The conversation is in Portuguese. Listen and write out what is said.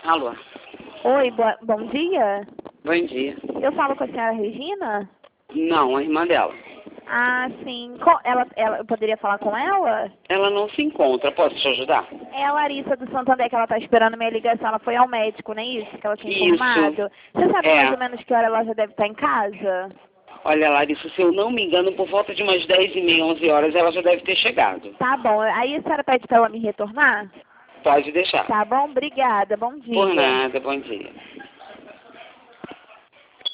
Alô? Oi, bom dia. Bom dia. Eu falo com a senhora Regina? Não, a irmã dela. Ah, sim. Eu poderia falar com ela? Ela não se encontra. Posso te ajudar? É a Larissa do Santander, que ela tá esperando minha ligação. Ela foi ao médico, não é isso? Que ela tinha informado. Você sabe mais ou menos que hora ela já deve estar em casa? Olha, Larissa, se eu não me engano, por volta de umas 10h30, 11 horas, ela já deve ter chegado. Tá bom. Aí a senhora pede pra ela me retornar? Pode deixar. Tá bom, obrigada. Bom dia. Por nada, bom dia.